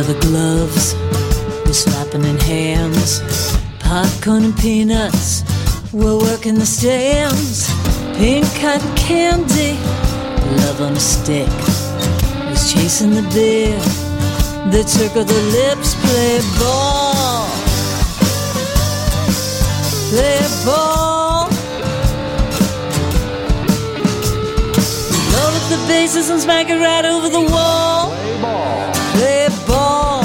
leather gloves were slapping in hands. Popcorn and peanuts were working the stands. Pink cotton candy, love on a stick, was chasing the beer. The trick of the lips, play ball. Play ball. Load up the bases and smack it right over the wall. Play ball. Play ball.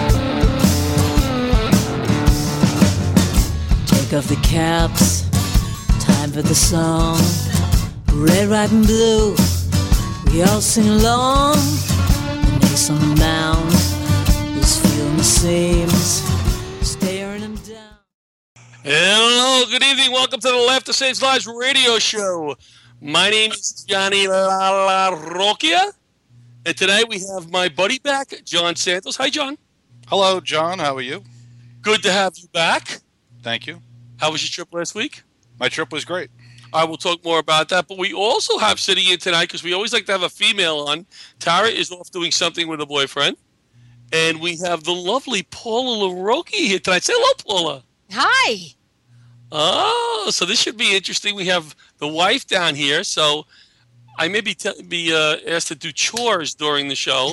Take off the caps, time for the song. Red, white, and blue, we all sing along. The ace on the mound is feeling the seams, staring him down. Hello, good evening. Welcome to the Laughter Saves Lives radio show. My name is Johnny La Rocchia, and today we have my buddy back, John Santos. Hi, John. Hello, John. How are you? Good to have you back. Thank you. How was your trip last week? My trip was great. I will talk more about that, but we also have sitting in tonight, because we always like to have a female on. Tara is off doing something with a boyfriend, and we have the lovely Paula LaRocchi here tonight. Say hello, Paula. Hi. Oh, so this should be interesting. We have the wife down here, so I may be asked to do chores during the show.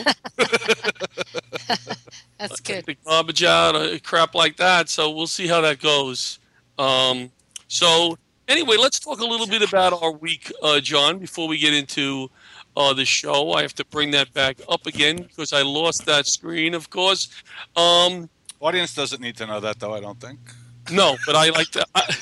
That's good. Take the garbage out, crap like that. So we'll see how that goes. So anyway, let's talk a little bit about our week, John, before we get into the show. I have to bring that back up again because I lost that screen, of course. Audience doesn't need to know that, though, I don't think. No, but I like to.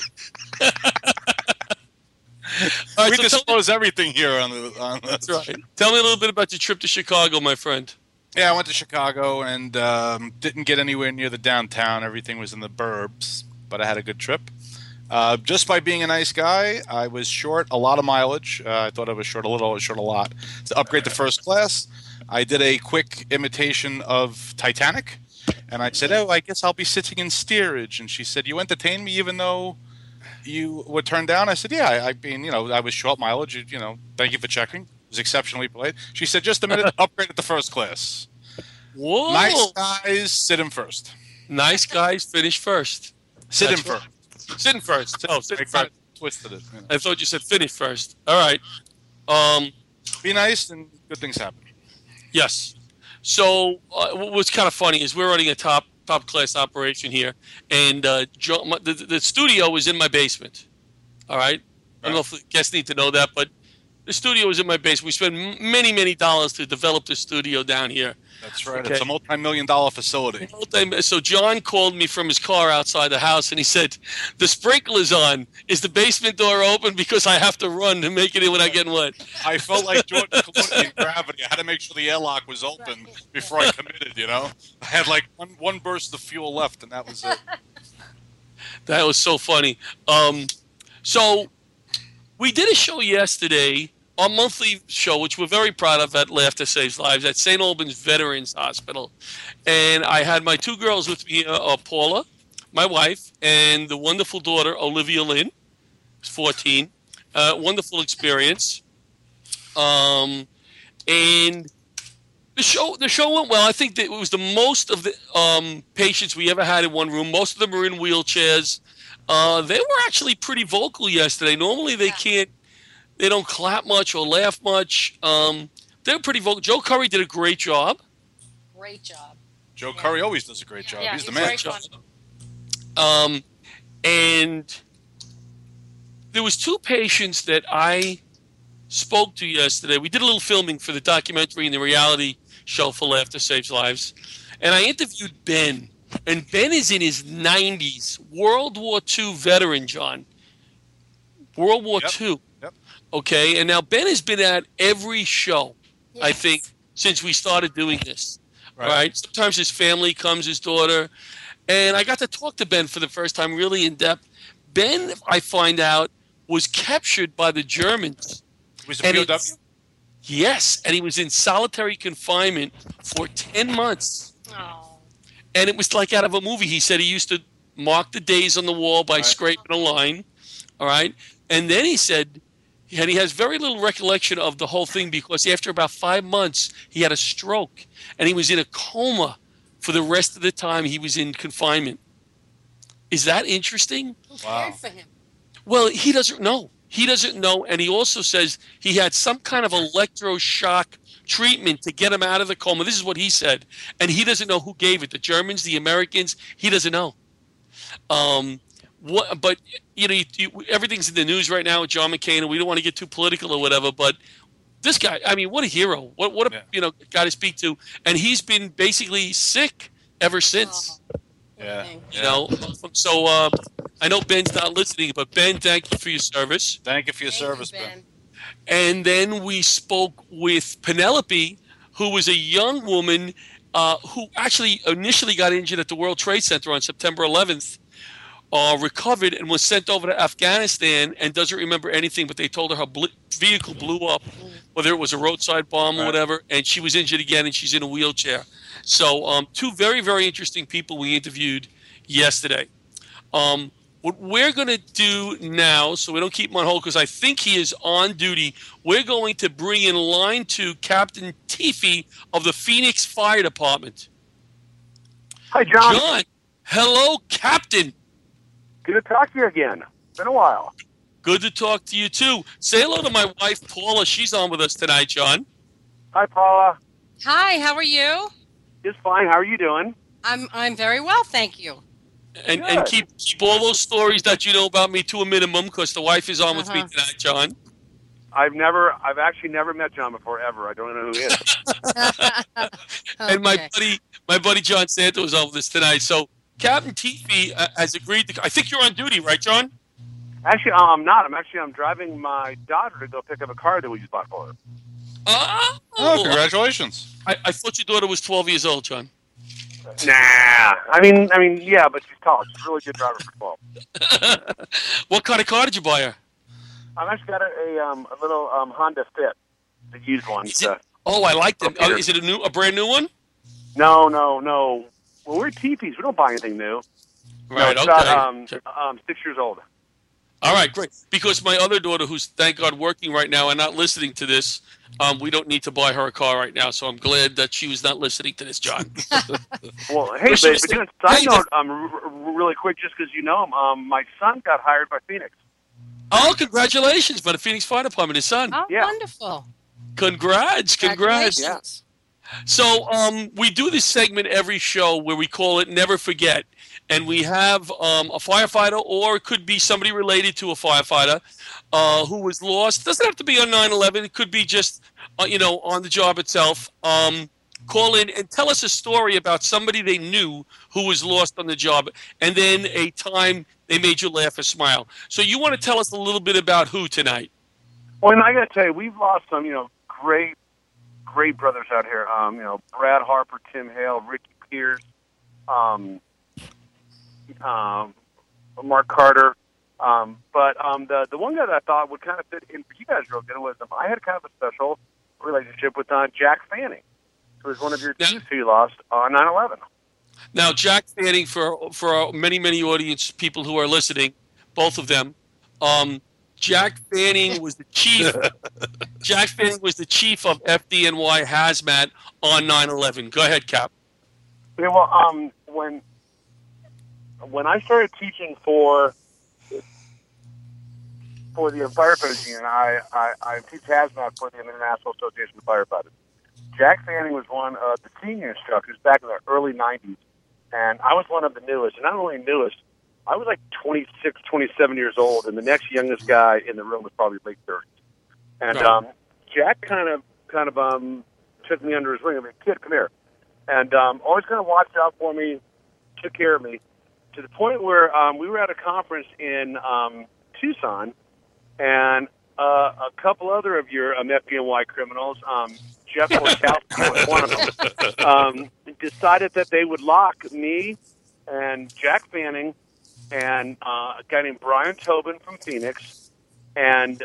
Right, we so disclose everything here on the. That's right. Tell me a little bit about your trip to Chicago, my friend. Yeah, I went to Chicago and didn't get anywhere near the downtown. Everything was in the burbs, but I had a good trip. Just by being a nice guy, I was short a lot of mileage. I thought I was short a little, I was short a lot. To upgrade to first class, I did a quick imitation of Titanic, and I said, "Oh, I guess I'll be sitting in steerage." And she said, "You entertain me even though you were turned down?" I said, "Yeah, I mean, I was short mileage. Thank you for checking." It was exceptionally polite. She said, "Just a minute, upgrade it to first class." Whoa! Nice guys, sit in first. Nice guys finish first. Sit in That's first. right. Sit in first. Oh, sit in first. Twisted it. I thought you said finish first. All right. Be nice and good things happen. Yes. So what's kind of funny is we're running a top class operation here, and the studio is in my basement. All right. I don't know if the guests need to know that, but the studio is in my basement. We spent many dollars to develop the studio down here. That's right. Okay. It's a multi-million-dollar facility. So John called me from his car outside the house, and he said, "The sprinkler's on. Is the basement door open? Because I have to run to make it in without getting wet." I felt like Jordan Clooney in Gravity. I had to make sure the airlock was open before I committed, I had like one burst of fuel left, and that was it. That was so funny. So we did a show yesterday, our monthly show, which we're very proud of at Laughter Saves Lives, at St. Albans Veterans Hospital. And I had my two girls with me, Paula, my wife, and the wonderful daughter, Olivia Lynn, 14. Wonderful experience. And the show went well. I think that it was the most of the patients we ever had in one room. Most of them were in wheelchairs. They were actually pretty vocal yesterday. Normally they don't clap much or laugh much. They're pretty vocal. Joe Curry did a great job. Great job. Joe Curry always does a great job. Yeah, he's the man. And there was two patients that I spoke to yesterday. We did a little filming for the documentary and the reality show for Laughter Saves Lives. And I interviewed Ben. And Ben is in his 90s, World War II veteran, John. World War II. Yep. Okay, and now Ben has been at every show, Yes. I think, since we started doing this. Right? Sometimes his family comes, his daughter. And I got to talk to Ben for the first time really in depth. Ben, I find out, was captured by the Germans. He was a POW? Yes, and he was in solitary confinement for 10 months. Oh. And it was like out of a movie. He said he used to mark the days on the wall by scraping a line. All right. And then he said, and he has very little recollection of the whole thing because after about 5 months, he had a stroke and he was in a coma for the rest of the time he was in confinement. Is that interesting? Who Wow. cared for him? Well, he doesn't know. He doesn't know, and he also says he had some kind of electroshock treatment to get him out of the coma. This is what he said, and he doesn't know who gave it. The Germans, the Americans. He doesn't know. But everything's in the news right now with John McCain, and we don't want to get too political or whatever. But this guy, I mean, what a hero! What a guy to speak to, and he's been basically sick ever since. Yeah. You know, so I know Ben's not listening, but Ben, thank you for your service. Thank you for your Thank you, service, Ben. And then we spoke with Penelope, who was a young woman who actually initially got injured at the World Trade Center on September 11th, recovered and was sent over to Afghanistan and doesn't remember anything, but they told her vehicle blew up, whether it was a roadside bomb or whatever, and she was injured again, and she's in a wheelchair. So two very, very interesting people we interviewed yesterday. What we're going to do now, so we don't keep him on hold because I think he is on duty, we're going to bring in line 2 Captain Tiffy of the Phoenix Fire Department. Hi, John. John, hello, Captain. Good to talk to you again. Been a while. Good to talk to you, too. Say hello to my wife, Paula. She's on with us tonight, John. Hi, Paula. Hi, how are you? Just fine. How are you doing? I'm very well, thank you. And Good. keep all those stories that you know about me to a minimum because the wife is on with me tonight, John. I've actually never met John before, ever. I don't know who he is. And my buddy John Santos is on with us tonight. So Captain Tiffy has agreed to. I think you're on duty, right, John? Actually, I'm not. I'm driving my daughter to go pick up a car that we just bought for her. Oh, congratulations. I thought your daughter was 12 years old, John. Nah. I mean, yeah, but she's tall. She's a really good driver for 12. What kind of car did you buy her? I've actually got a little Honda Fit, the used one. Oh, I like them. Is it a brand new one? No. Well, we're teepees. We don't buy anything new. Right. No, it's Okay. about 6 years old. All right, great. Because my other daughter, who's thank God working right now and not listening to this, we don't need to buy her a car right now. So I'm glad that she was not listening to this, John. Well, hey, but doing a side note, really quick, just because you know him, my son got hired by Phoenix. Oh, congratulations by the Phoenix Fire Department, his son. Oh, Yeah. wonderful. Congrats. Congratulations. So we do this segment every show where we call it Never Forget. And we have a firefighter, or it could be somebody related to a firefighter who was lost. Doesn't have to be on 9/11. It could be just, on the job itself. Call in and tell us a story about somebody they knew who was lost on the job, and then a time they made you laugh or smile. So you want to tell us a little bit about who tonight? Well, and I got to tell you, we've lost some, great brothers out here. Brad Harper, Tim Hale, Ricky Pierce, Mark Carter. But the one guy that I thought would kind of fit in for you guys real good was I had kind of a special relationship with Jack Fanning, who was one of your chiefs who you lost on 9/11. Now, Jack Fanning, for our many, many audience people who are listening, both of them, Jack Fanning was the chief. Jack Fanning was the chief of FDNY Hazmat on 9/11. Go ahead, Cap. Yeah, well, when I started teaching for the firefighters union, I teach hazmat for the International Association of Firefighters. Jack Fanning was one of the senior instructors back in the early 90s, and I was one of the newest. And not only newest, I was like 26, 27 years old, and the next youngest guy in the room was probably late 30s. And Jack kind of took me under his wing. I mean, kid, come here. And always kind of watched out for me, took care of me, to the point where we were at a conference in Tucson, and a couple other of your FDNY criminals, Jeff Orkowski was one of them, decided that they would lock me and Jack Fanning and a guy named Brian Tobin from Phoenix and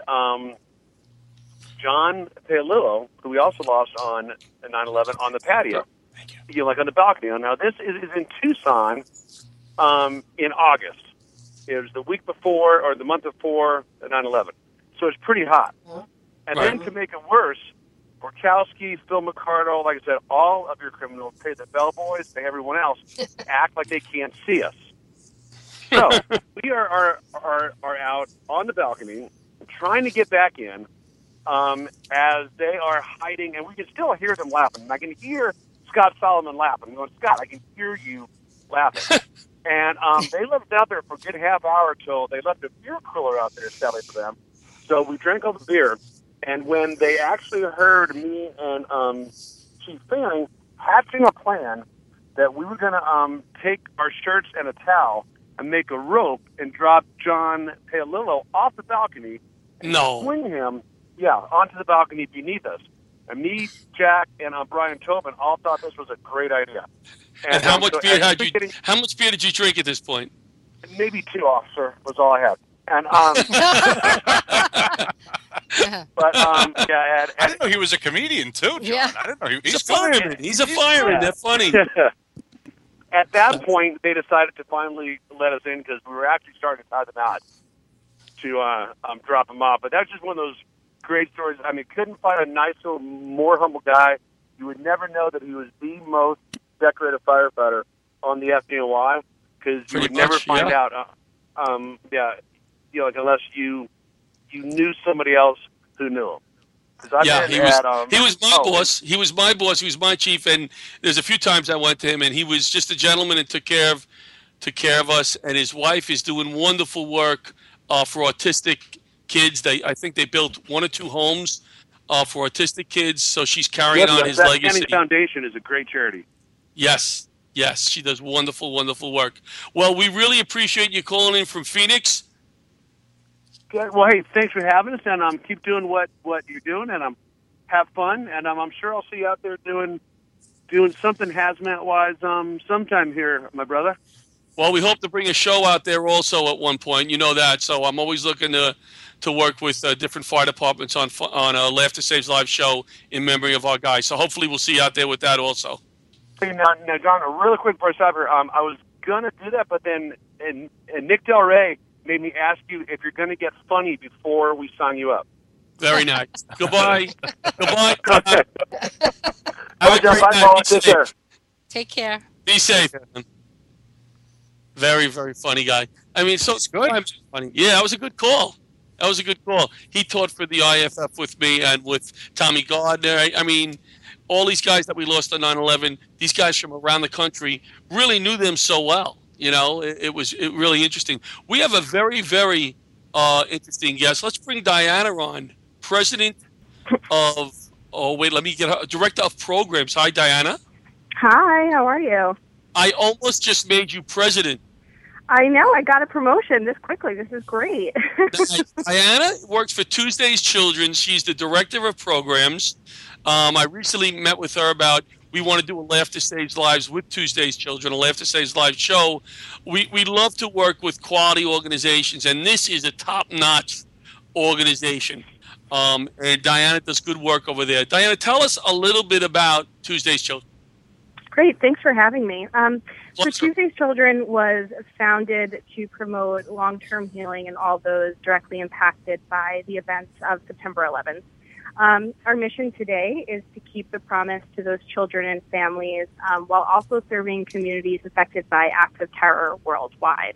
John Paolillo, who we also lost on 9/11, on the patio, like on the balcony. Now, this is in Tucson in August. It was the week before or the month before 9/11. So it's pretty hot. And then to make it worse, Borkowski, Phil McCardle, like I said, all of your criminals, pay the bellboys, pay everyone else, act like they can't see us. So we are out on the balcony trying to get back in as they are hiding, and we can still hear them laughing. And I can hear Scott Solomon laughing. I'm going, Scott, I can hear you laughing. And they left out there for a good half hour till they left a beer cooler out there, sadly for them. So we drank all the beer. And when they actually heard me and Chief Fanning hatching a plan that we were going to take our shirts and a towel and make a rope and drop John Paolillo off the balcony and swing him, onto the balcony beneath us. And me, Jack, and Brian Tobin all thought this was a great idea. And how much beer how much beer did you drink at this point? Maybe 2, officer, was all I had. And but I didn't know he was a comedian too, John. Yeah. I didn't know he's a fireman. He's a fireman. They're funny. At that point, they decided to finally let us in because we were actually starting to tie the knot to drop him off. But that's just one of those great stories. I mean, couldn't find a nicer, more humble guy. You would never know that he was the most decorated firefighter on the FDNY because you would never find out. Unless you knew somebody else who knew him. He was my boss. He was my boss. He was my chief. And there's a few times I went to him, and he was just a gentleman and took care of us. And his wife is doing wonderful work for autistic kids. I think they built 1 or 2 homes for autistic kids. So she's carrying on his legacy. The Foundation is a great charity. Yes, she does wonderful, wonderful work. Well, we really appreciate you calling in from Phoenix. Good. Well, hey, thanks for having us, and keep doing what you're doing, and have fun, and I'm sure I'll see you out there doing something hazmat-wise sometime here, my brother. Well, we hope to bring a show out there also at one point. You know that, so I'm always looking to work with different fire departments on a Laughter Saves Lives show in memory of our guys. So hopefully we'll see you out there with that also. Hey, now, John, really quick before I stop here, I was going to do that, but then and Nick Del Rey made me ask you if you're going to get funny before we sign you up. Very nice. Goodbye. Goodbye. Okay. Have a great night. Be safe. Take care. Be safe. Very, very funny guy. I mean, so good. Funny. Yeah, that was a good call. He taught for the IFF with me and with Tommy Gardner. I mean, all these guys that we lost on 9/11, these guys from around the country really knew them so well. You know, it was really interesting. We have a very, very interesting guest. Let's bring Diana on, president of, director of programs. Hi, Diana. Hi, how are you? I almost just made you president. I know, I got a promotion this quickly. This is great. Diana works for Tuesday's Children. She's the director of programs. I recently met with her about we want to do a Laughter Saves Lives with Tuesday's Children, a Laughter Saves Lives show. We love to work with quality organizations, and this is a top-notch organization. And Diana does good work over there. Diana, tell us a little bit about Tuesday's Children. Great, thanks for having me. So Tuesday's Children was founded to promote long-term healing in all those directly impacted by the events of September 11th. Our mission today is to keep the promise to those children and families while also serving communities affected by acts of terror worldwide.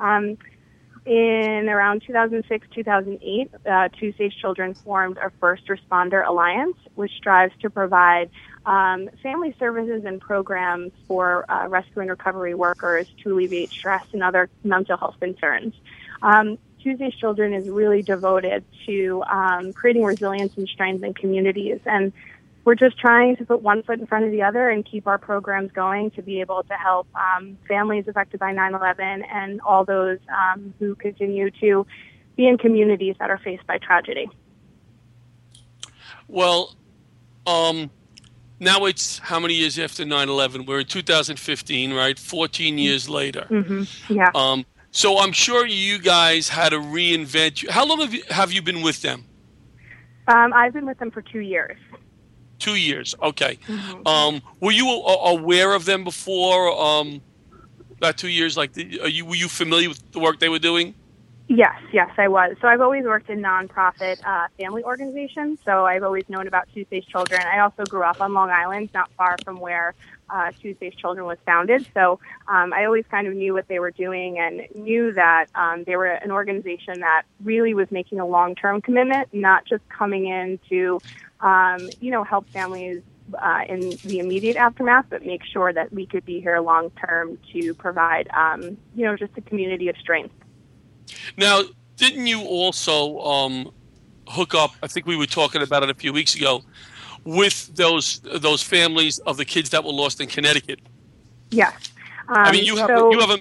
In around 2006-2008, Tuesday's Children formed a First Responder Alliance, which strives to provide family services and programs for rescue and recovery workers to alleviate stress and other mental health concerns. Tuesday's Children is really devoted to creating resilience and strength in communities, and we're just trying to put one foot in front of the other and keep our programs going to be able to help families affected by 9/11 and all those who continue to be in communities that are faced by tragedy. Well, now it's how many years after 9/11? We're in 2015, right? 14 years later. Mm-hmm. Yeah. So I'm sure you guys had to reinvent. How long have you been with them? I've been with them for 2 years. 2 years, okay. Mm-hmm. Were you aware of them before? About 2 years, were you familiar with the work they were doing? Yes, I was. So I've always worked in nonprofit family organizations, so I've always known about Tuesday's Children. I also grew up on Long Island, not far from where Tuesday's Children was founded, so I always kind of knew what they were doing and knew that they were an organization that really was making a long-term commitment, not just coming in to, help families in the immediate aftermath, but make sure that we could be here long-term to provide, just a community of strength. Now, didn't you also hook up, I think we were talking about it a few weeks ago, with those families of the kids that were lost in Connecticut? Yes. I mean, you have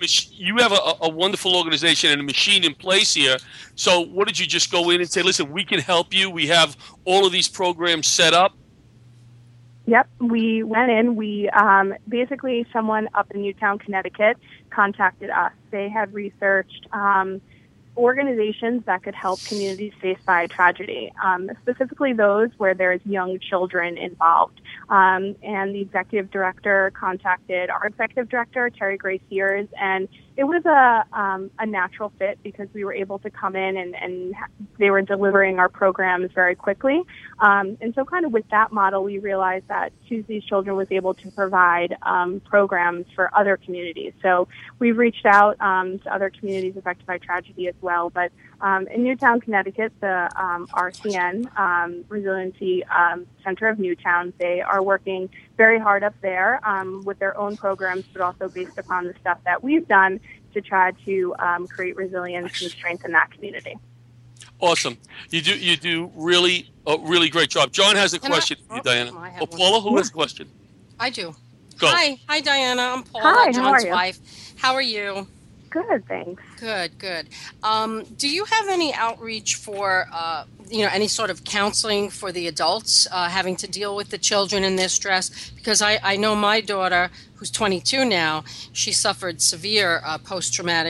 a wonderful organization and a machine in place here. So what did you just go in and say, listen, we can help you. We have all of these programs set up. Yep, we went in. We basically, someone up in Newtown, Connecticut, contacted us. They had researched organizations that could help communities faced by a tragedy, specifically those where there's young children involved. And the executive director contacted our executive director, Terry Grace Sears, and it was a natural fit because we were able to come in and they were delivering our programs very quickly. And so kind of with that model, we realized that Tuesday's Children was able to provide programs for other communities. So we've reached out to other communities affected by tragedy as well. But in Newtown, Connecticut, the RCN, Resiliency Center of Newtown, they are working very hard up there with their own programs, but also based upon the stuff that we've done to try to create resilience and strength in that community. Awesome. You do really really great job. John has a question for you, Diana. Paula, who has a question? I do. Go. Hi, Diana. I'm Paula, Hi, John's how are you? wife. How are you? Good, thanks. Good. Do you have any outreach for, any sort of counseling for the adults having to deal with the children and their stress? Because I know my daughter, who's 22 now, she suffered severe post-traumatic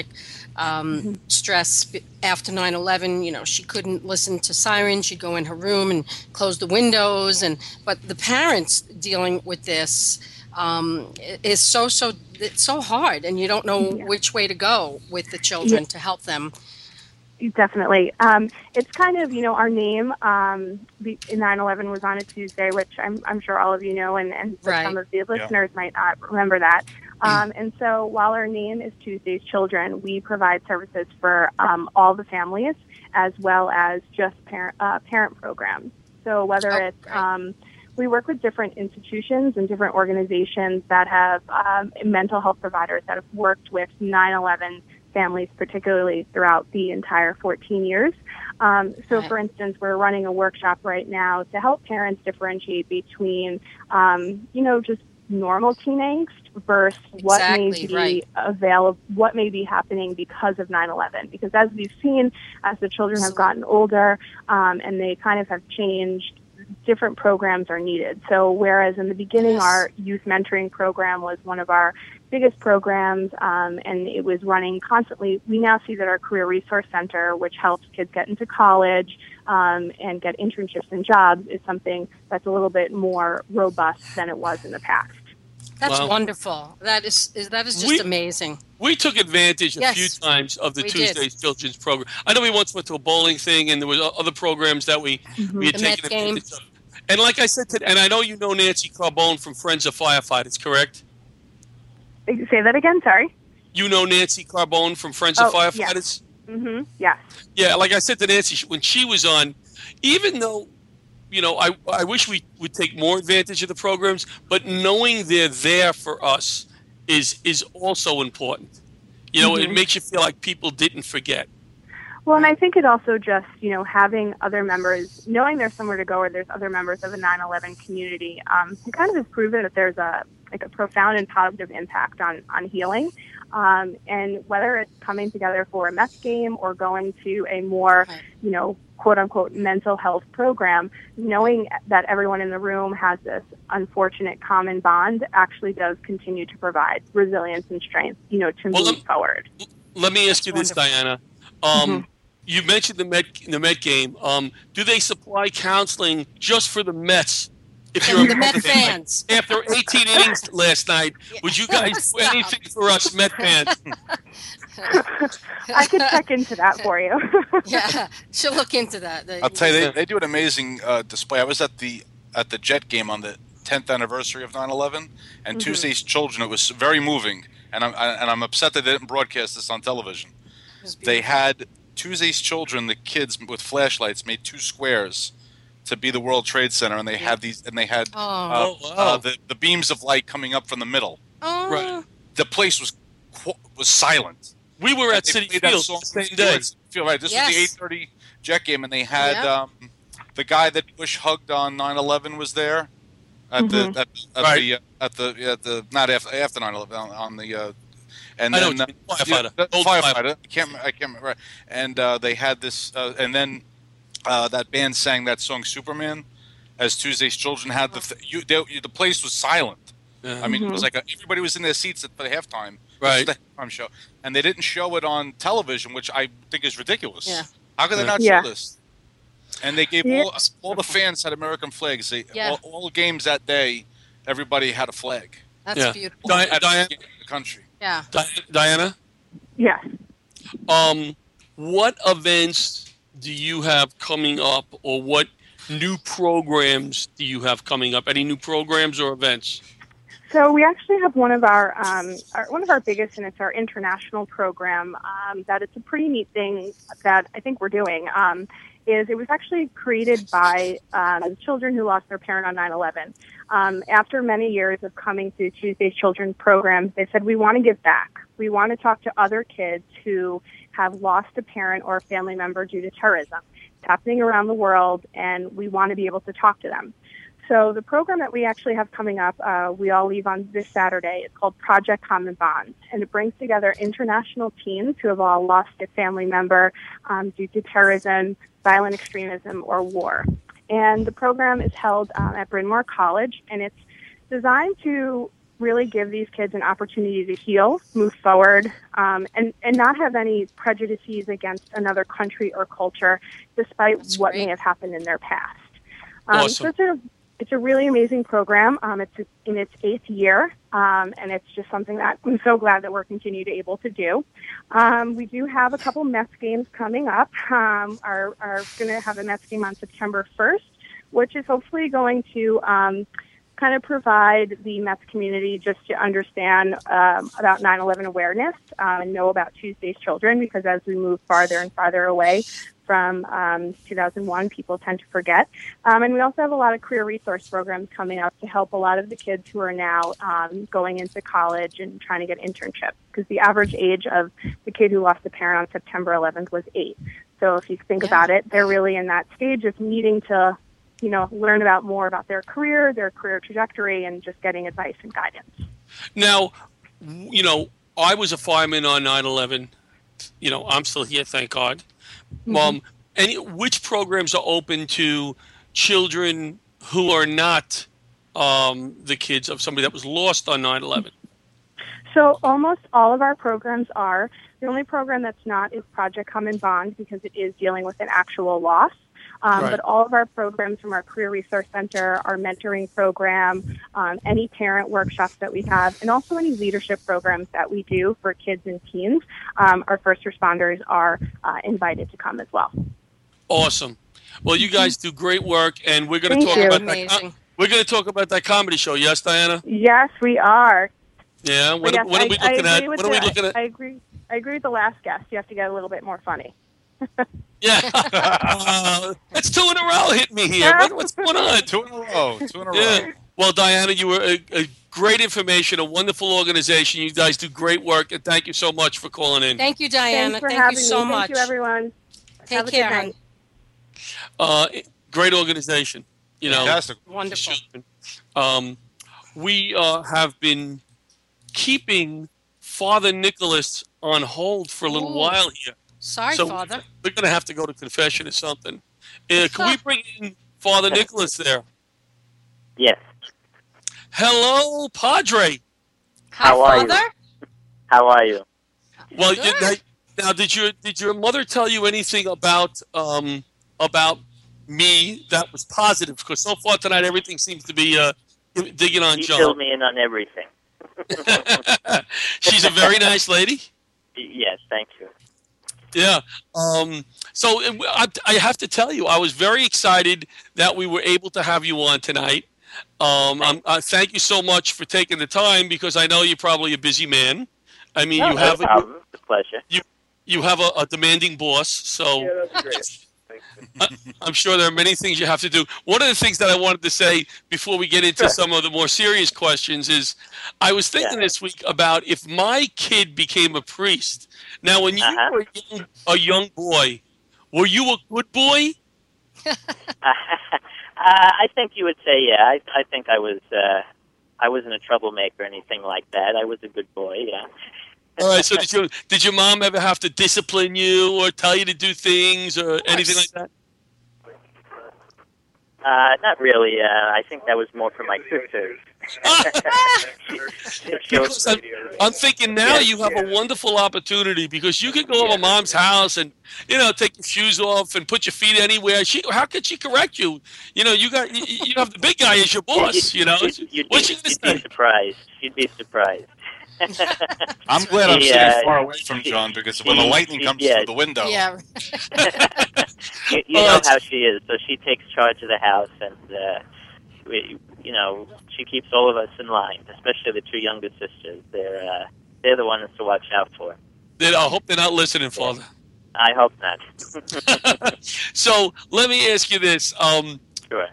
stress after 9/11. She couldn't listen to sirens. She'd go in her room and close the windows. But the parents dealing with this is it's so hard, and you don't know which way to go with the children to help them. Definitely. It's kind of, our name, 9/11 was on a Tuesday, which I'm sure all of you know, and Right. some of the listeners might not remember that. And so while our name is Tuesday's Children, we provide services for all the families as well as just parent programs. So whether it's we work with different institutions and different organizations that have mental health providers that have worked with 9/11 families, particularly throughout the entire 14 years. For instance, we're running a workshop right now to help parents differentiate between, just normal teen angst versus what what may be happening because of 9/11. Because as we've seen, as the children have gotten older and they kind of have changed, different programs are needed. So whereas in the beginning our youth mentoring program was one of our biggest programs and it was running constantly, we now see that our Career Resource Center, which helps kids get into college and get internships and jobs, is something that's a little bit more robust than it was in the past. That's wonderful. That is just amazing. We took advantage a few times of the Tuesday's Children's program. I know we once went to a bowling thing, and there was other programs that we had taken advantage of. And like I said, and I know you know Nancy Carbone from Friends of Firefighters, correct? Say that again, sorry? You know Nancy Carbone from Friends of Firefighters? Yes. Mm-hmm. Yes. Yeah, like I said to Nancy, when she was on, even though, I wish we would take more advantage of the programs, but knowing they're there for us is also important. It makes you feel like people didn't forget. Well, and I think it also just, having other members, knowing there's somewhere to go or there's other members of the 9/11 community, it kind of has proven that there's a profound and positive impact on healing. And whether it's coming together for a meth game or going to a more, quote unquote, mental health program, knowing that everyone in the room has this unfortunate common bond actually does continue to provide resilience and strength, to move forward. Let me ask you this, Diana. You mentioned the Met game. Do they supply counseling just for the Mets? If you're the Met fans. After 18 innings last night, would you guys do anything for us Met fans? I could check into that for you. Yeah, she'll look into that. I'll tell you, they do an amazing display. I was at the Jet game on the 10th anniversary of 9/11, and Tuesday's Children. It was very moving, and I'm upset that they didn't broadcast this on television. They had Tuesday's Children, the kids with flashlights, made 2 squares to be the World Trade Center, and they had the beams of light coming up from the middle. Oh. Right. The place was silent. We were at City Field the same day. Right. This was the 8:30 Jet game, and they had the guy that Bush hugged on 9/11 was there at not after 9/11 on the and I then know firefighter. Firefighter. I can't remember. Right. And they had this, and then that band sang that song Superman, as Tuesday's Children had the place was silent. Yeah. I mean, it was like everybody was in their seats for the halftime. Right. This was the halftime show, and they didn't show it on television, which I think is ridiculous. Yeah. How could they not show this? And they gave all the fans had American flags. All games that day, everybody had a flag. That's beautiful. Diana, the country. Yeah. Diana? Yes. What events do you have coming up, or what new programs do you have coming up? Any new programs or events? So we actually have one of our biggest, and it's our international program. That it's a pretty neat thing that I think we're doing. Is it was actually created by children who lost their parent on 9/11. After many years of coming through Tuesday's Children programs, they said, we want to give back. We want to talk to other kids who have lost a parent or a family member due to terrorism. It's happening around the world, and we want to be able to talk to them. So the program that we actually have coming up, we all leave on this Saturday. It's called Project Common Bonds, and it brings together international teens who have all lost a family member due to terrorism, violent extremism, or war. And the program is held at Bryn Mawr College, and it's designed to really give these kids an opportunity to heal, move forward, and not have any prejudices against another country or culture, despite what may have happened in their past. Awesome. So it's a really amazing program. It's in its 8th year, and it's just something that I'm so glad that we're continuing to able to do. We do have a couple Mets games coming up. Are going to have a Mets game on September 1st, which is hopefully going to kind of provide the Mets community just to understand about 9/11 awareness and know about Tuesday's Children, because as we move farther and farther away from 2001, people tend to forget. And we also have a lot of career resource programs coming up to help a lot of the kids who are now going into college and trying to get internships, because the average age of the kid who lost a parent on September 11th was 8. So if you think about it, they're really in that stage of needing to, learn about more about their career trajectory, and just getting advice and guidance. Now, I was a fireman on 9/11. I'm still here, thank God. Which programs are open to children who are not the kids of somebody that was lost on 9/11? So almost all of our programs are. The only program that's not is Project Common Bond, because it is dealing with an actual loss. Right. But all of our programs from our Career Resource Center, our mentoring program, any parent workshops that we have, and also any leadership programs that we do for kids and teens, our first responders are invited to come as well. Awesome. Well, you guys do great work, and we're going to talk about that. We're going to talk about that comedy show. Yes, Diana? Yes, we are. Yeah. What are we looking at? What are we looking at? I agree with the last guest. You have to get a little bit more funny. Yeah. That's 2 in a row. Hit me here. What's going on? 2 in a row. 2 in a row. Yeah. Well, Diana, you were a great information, a wonderful organization. You guys do great work, and thank you so much for calling in. Thank you, Diana. Thank you so much. Thank you, everyone. Take care. Great organization. Fantastic. Wonderful. We have been keeping Father Nicholas on hold for a little while here. Sorry, Father. We're going to have to go to confession or something. Can we bring in Father Nicholas there? Yes. Hello, Padre. How are you? How are you? Well, now did your mother tell you anything about me that was positive? Because so far tonight everything seems to be digging on John. You fill me in on everything. She's a very nice lady. Yes, thank you. Yeah. So I have to tell you, I was very excited that we were able to have you on tonight. Thank you so much for taking the time, because I know you're probably a busy man. I mean, No, you have no problem. It's a pleasure. you have a demanding boss, so Yeah, that's great. I'm sure there are many things you have to do. One of the things that I wanted to say before we get into some of the more serious questions is, I was thinking this week about if my kid became a priest. Now, when you were a young boy, were you a good boy? I think you would say, yeah. I think I was. I wasn't a troublemaker or anything like that. I was a good boy. Yeah. All right. So did your mom ever have to discipline you or tell you to do things or anything like that? Not really. I think that was more for my sisters. Because I'm thinking now you have a wonderful opportunity, because you could go over mom's house and take your shoes off and put your feet anywhere. How could she correct you? You have the big guy as your boss. What's she going to say? Be surprised. She'd be surprised. I'm glad I'm sitting far away from John, because when the lightning comes through the window. Yeah. you know how she is. So she takes charge of the house, and she keeps all of us in line, especially the two younger sisters. They're the ones to watch out for. I hope they're not listening, Father. I hope not. So let me ask you this. Sure.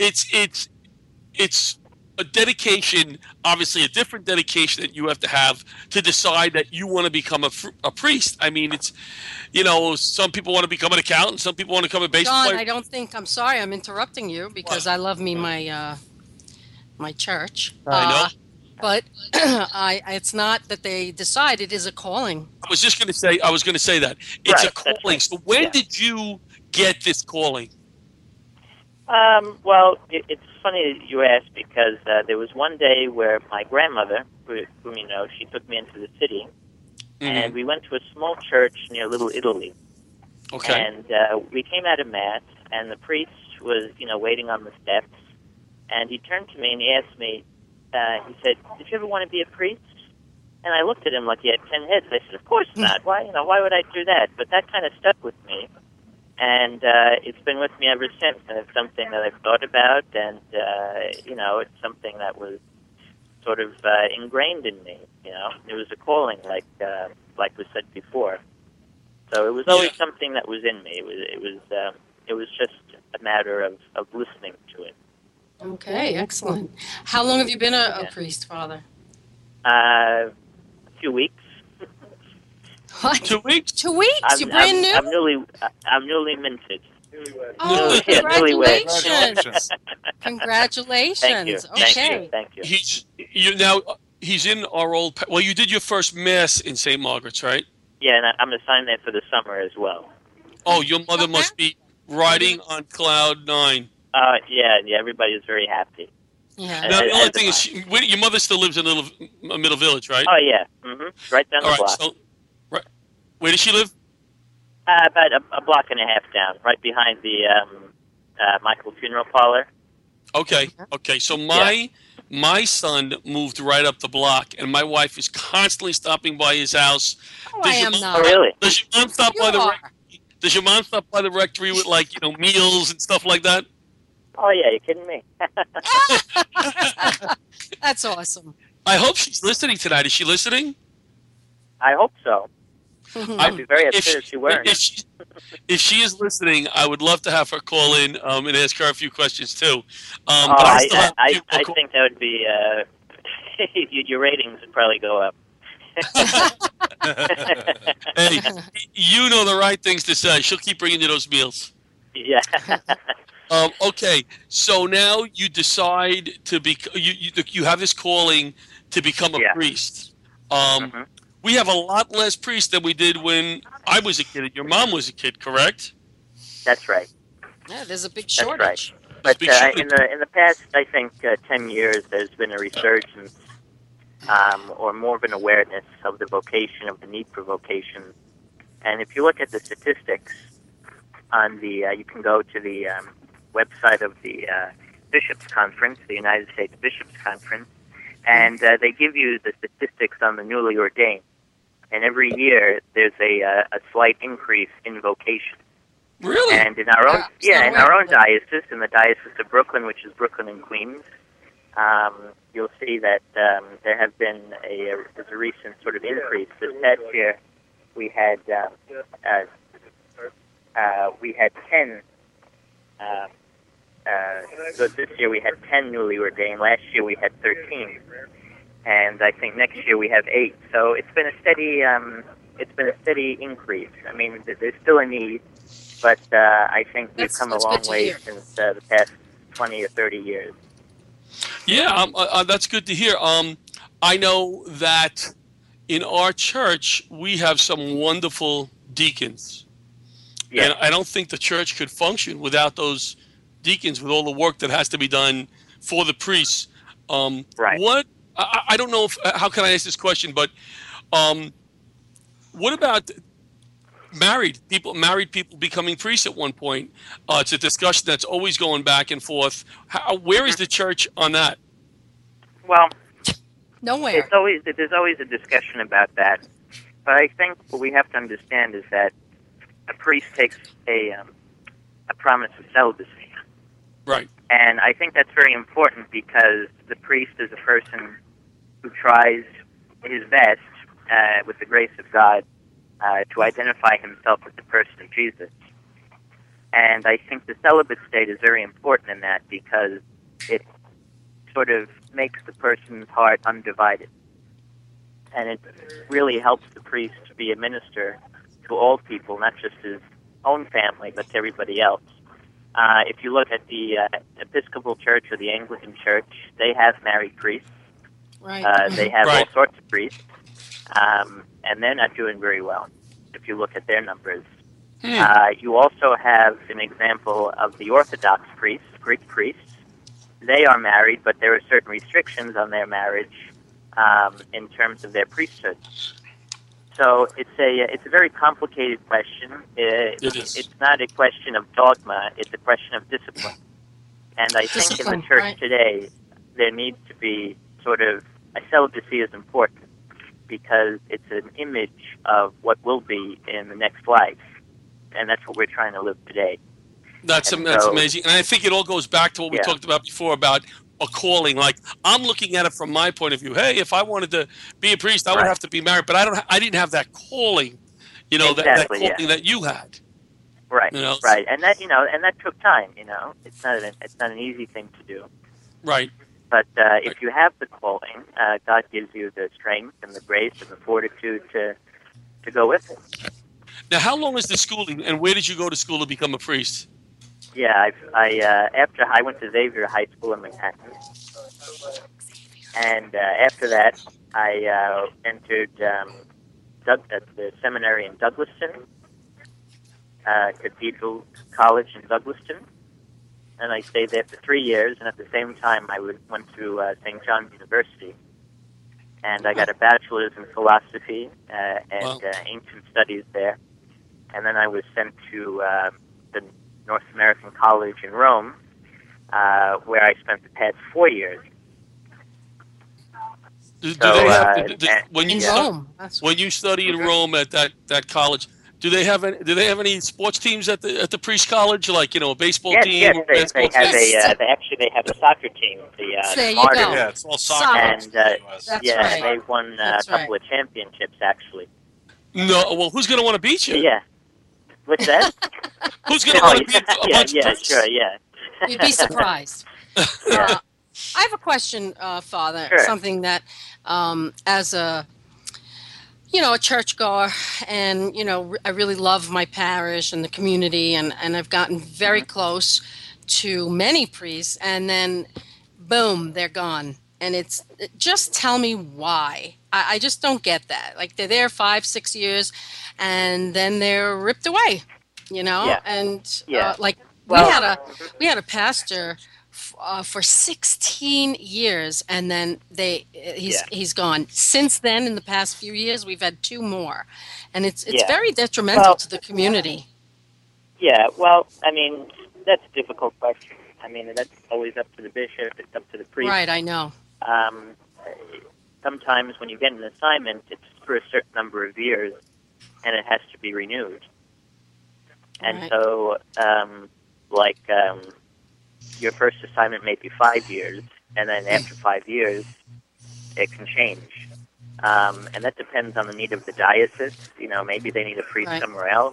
It's a dedication, obviously a different dedication that you have to decide that you want to become a priest. I mean, it's, some people want to become an accountant, some people want to become a baseball player. John, I'm sorry, I'm interrupting you, because I love my church. I know. But it's not that they decide, it is a calling. I was going to say that. It's a calling. Right. So when did you get this calling? Well, it's funny that you asked, because there was one day where my grandmother, whom you know, she took me into the city, and we went to a small church near Little Italy. Okay. And we came out of Mass, and the priest was, waiting on the steps, and he turned to me and he asked me, he said, "Did you ever want to be a priest?" And I looked at him like he had 10 heads. I said, "Of course not. Why would I do that?" But that kind of stuck with me. And it's been with me ever since, and it's something that I've thought about, and it's something that was sort of ingrained in me. It was a calling, like was said before. So it was always something that was in me. It was just a matter of listening to it. Okay, excellent. How long have you been a priest, Father? A few weeks. What? 2 weeks? 2 weeks? You're brand new? I'm newly minted. Oh, congratulations! Congratulations. Thank you. Okay. Thank you. He's in our old. Well, you did your first Mass in St. Margaret's, right? Yeah, and I'm assigned there for the summer as well. Oh, your mother must be riding on cloud 9. Yeah, everybody is very happy. Yeah. Now, the only thing is, your mother still lives in Middle Village, right? Oh, yeah. Right down the block. So, where does she live? About a block and a half down, right behind the Michael Funeral Parlor. Okay. So my son moved right up the block, and my wife is constantly stopping by his house. Oh, I am not. Oh, really? Does your mom stop by the rectory? Does your mom stop by the rectory with meals and stuff like that? Oh yeah, you're kidding me. That's awesome. I hope she's listening tonight. Is she listening? I hope so. I'd be very upset if she weren't. If she is listening, I would love to have her call in and ask her a few questions too. I think that would be your ratings would probably go up. Hey, you know the right things to say. She'll keep bringing you those meals. Yeah. Okay, so now you decide to be. You have this calling to become a priest. We have a lot less priests than we did when I was a kid and your mom was a kid, correct? That's right. Yeah, there's a big shortage. That's right. But in the past, I think 10 years, there's been a resurgence or more of an awareness of the vocation, of the need for vocation. And if you look at the statistics on the, you can go to the website of the Bishops' Conference, the United States Bishops' Conference, and they give you the statistics on the newly ordained. and every year there's a slight increase in vocation. Really? And in our own, Yeah, in our own diocese, in the Diocese of Brooklyn, which is Brooklyn and Queens, you'll see that there have been there's a recent sort of increase. This past year, we had 10. So this year we had 10 newly ordained. Last year we had 13, and I think next year we have 8. So it's been a steady increase. I mean, there's still a need, but I think we've come a long way since the past 20 or 30 years. Yeah, that's good to hear. I know that in our church we have some wonderful deacons. Yeah. And I don't think the church could function without those deacons, with all the work that has to be done for the priests. Right. What I don't know how can I ask this question, but what about married people becoming priests at one point? It's a discussion that's always going back and forth. Where is the church on that? Well, Nowhere. there's always a discussion about that, but I think what we have to understand is that a priest takes a promise of celibacy. Right. And I think that's very important because the priest is a person who tries his best, with the grace of God, to identify himself with the person of Jesus. And I think the celibate state is very important in that because it sort of makes the person's heart undivided. And it really helps the priest to be a minister to all people, not just his own family, but to everybody else. If you look at the Episcopal Church or the Anglican Church, they have married priests. Right. They have Right. all sorts of priests, and they're not doing very well if you look at their numbers. You also have an example of the Orthodox priests, Greek priests. They are married, but there are certain restrictions on their marriage in terms of their priesthood. So it's a very complicated question. It is. It's not a question of dogma; it's a question of discipline. And I think in Discipline, the church right. today, there needs to be sort of a celibacy is important because it's an image of what will be in the next life, and that's what we're trying to live today. That's And that's so- amazing, and I think it all goes back to what we Yeah. talked about before about a calling. Like, I'm looking at it from my point of view. Hey, if I wanted to be a priest, I would Right. have to be married, but I didn't have that calling. That Exactly, calling yeah. that you had. Right, You know, right, and that took time. It's not an easy thing to do. Right. But if you have the calling, God gives you the strength and the grace and the fortitude to go with it. Now, how long is the schooling, and where did you go to school to become a priest? Yeah, I went to Xavier High School in Manhattan, and after that, I entered the seminary in Douglaston, Cathedral College in Douglaston, and I stayed there for 3 years. And at the same time, I went to St. John's University, and I got a bachelor's in philosophy and Wow. ancient studies there. And then I was sent to the North American College in Rome, where I spent the past 4 years. Do So, they have and- when you In Yeah. Rome. That's when you study in Rome at that college? Do they have any sports teams at the priest college, like a baseball Yes, team? yes, or they basketball have team? they have a soccer team, the There you Spartans, go. Yeah, it's all Soccer. soccer. and in the US. That's yeah, right. and they've won a That's couple of championships actually. No. Well, who's going to want to beat you? Yeah, what's that? Who's going to Oh, want to beat a bunch of priests? sure, yeah. You'd be surprised. Yeah. I have a question, Father. Sure. Something that, as a churchgoer, and I really love my parish and the community, and I've gotten very close to many priests, and then, boom, they're gone. And just tell me why. I just don't get that. Like, they're there 5-6 years, and then they're ripped away. Yeah. And Yeah. we had a pastor for 16 years, and then he's gone. Since then, in the past few years, we've had 2 more, and it's Yeah. very detrimental Well- to the community. Yeah, well, I mean, that's a difficult question. I mean, that's always up to the bishop. It's up to the priest. Right, I know. sometimes when you get an assignment, it's for a certain number of years, and it has to be renewed. And Right. so, your first assignment may be 5 years, and then after 5 years, it can change. And that depends on the need of the diocese. Maybe they need a priest Right. somewhere else.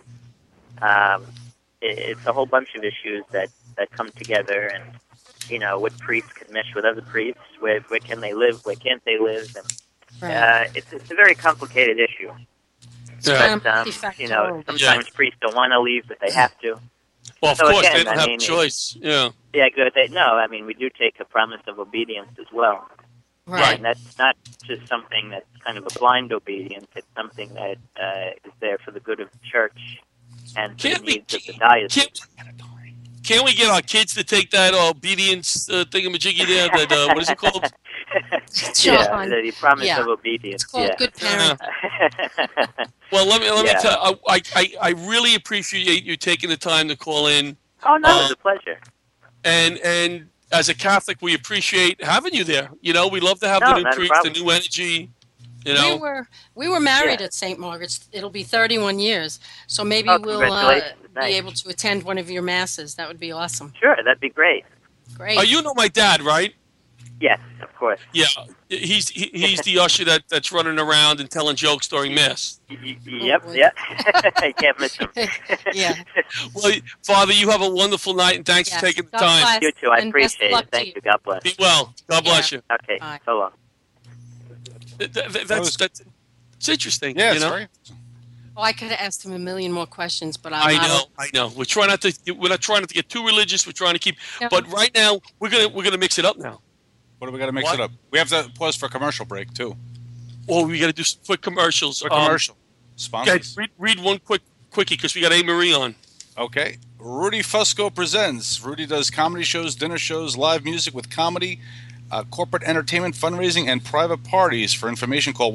It's a whole bunch of issues that come together, and what priests can mesh with other priests, where can they live, where can't they live, and Right. it's a very complicated issue. Yeah. But sometimes priests don't want to leave, but they have to. Well, of So course, again, they don't I have mean, a choice. Yeah. Yeah, good. We do take a promise of obedience as well. Right. And that's not just something that's kind of a blind obedience. It's something that is there for the good of the church and for the needs of the diocese. Can't we get our kids to take that obedience thingamajiggy there? That what is it called? John. The promise Yeah. of obedience. It's called good parent. Well, let me Yeah. tell you, I really appreciate you taking the time to call in. Oh, no, it was a pleasure. And as a Catholic, we appreciate having you there. We love to have No, the new not a priest, the problem. new energy. We were married Yeah. at St. Margaret's. It'll be 31 years. So maybe Oh, we'll congratulations. be Nice. able to attend one of your masses. That would be awesome. Sure, that'd be great. Great. You know my dad, right? Yes, of course. Yeah, he's the usher that's running around and telling jokes during mass. Yep, boy. yep. I can't miss him. Yeah. Well, Father, you have a wonderful night, and thanks Yes. for taking the God time. bless. You too. I And best appreciate luck it. to Thank you. you. God bless. Be well. God bless you. Okay, Bye. so long. That's it's interesting. Yeah, you it's know? very. Oh, I could have asked him a million more questions, but I know. We're not trying not to get too religious. We're trying to keep. No. But right now, we're gonna mix it up now. What do we got to mix What? it up? We have to pause for a commercial break too. Oh, we got to do some quick commercials. For commercial Okay, sponsors. read one quickie because we got A. Marie on. Okay. Rudy Fusco presents. Rudy does comedy shows, dinner shows, live music with comedy, corporate entertainment, fundraising, and private parties. For information, call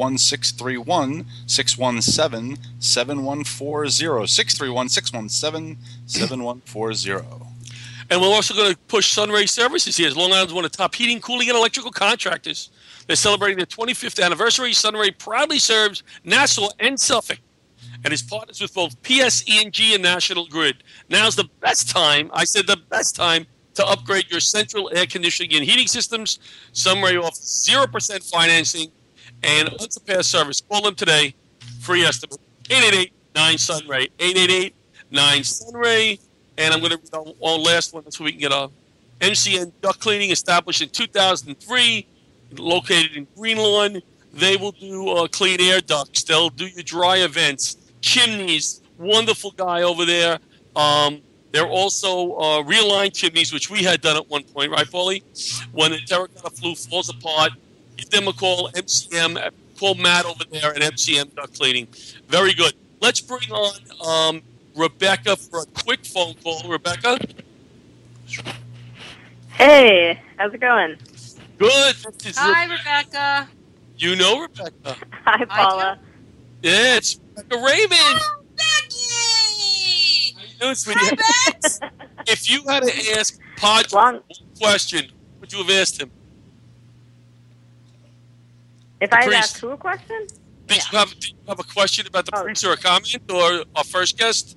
1-631-617-7140. 631-617-7140. And we're also going to push Sunray Services here. As Long Island's one of the top heating, cooling, and electrical contractors. They're celebrating their 25th anniversary. Sunray proudly serves Nassau and Suffolk and is partners with both PSE&G and National Grid. Now's the best time, to upgrade your central air conditioning and heating systems. Sunray offers 0% financing and unsurpassed service. Call them today. Free estimate. 888-9-SUNRAY. 888-9-SUNRAY. And I'm going to read our last one so we can get a MCN Duct Cleaning, established in 2003, located in Greenlawn. They will do clean air ducts. They'll do your dry events, chimneys. Wonderful guy over there. They're also realigned chimneys, which we had done at one point, right, Paulie? When the terracotta flue falls apart, give them a call, MCM. Call Matt over there at MCM Duct Cleaning. Very good. Let's bring on Rebecca for a quick phone call. Rebecca? Hey, how's it going? Good. Hi, Rebecca. You know Rebecca. Hi, Paula. Yeah, it's Rebecca Raymond. Oh, Becky! How you doing, sweetie? If you had to ask Podge Long- one question, what would you have asked him? If I had priest. asked who a question? Did you have a question about the Oh. priest or a comment or our first guest?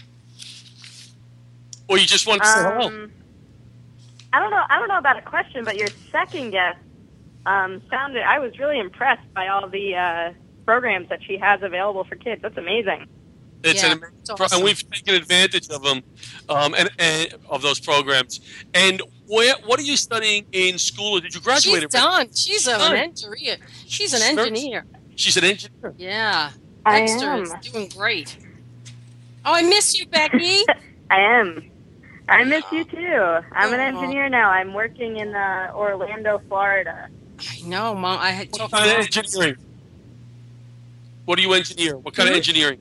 Or you just wanted to say hello? I don't know about a question, but your second guest sounded. I was really impressed by all the programs that she has available for kids. That's amazing. It's Yeah, an amazing it's awesome. and we've taken advantage of them, and of those programs. And what are you studying in school, or did you graduate? She's done. She's an done. engineer. She's an She's engineer. She's an engineer. Yeah. I Dexter am. is doing great. Oh, I miss you, Becky. I am. I miss you too. I'm an Aw. engineer now. I'm working in Orlando, Florida. I know, Mom. I had What kind of engineering? What do you engineer? What kind of engineering?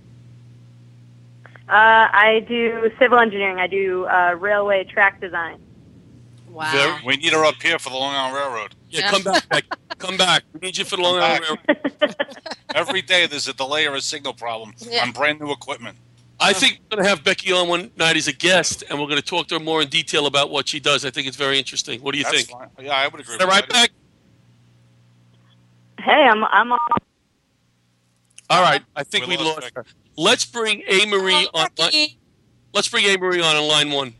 I do civil engineering. I do railway track design. Wow. Very- We need her up here for the Long Island Railroad. Yeah, Yeah. come back, Becky. Come back. We need you for the Long Island Railroad. Every day there's a delay or a signal problem Yeah. on brand new equipment. I think we're going to have Becky on one night as a guest, and we're going to talk to her more in detail about what she does. I think it's very interesting. What do you That's think? fine. Yeah, I would agree Is that with right, that. Beck? Hey, I'm on. All right, I think We we lost lost her. Let's bring A. Marie on. Let's bring A. Marie on line 1.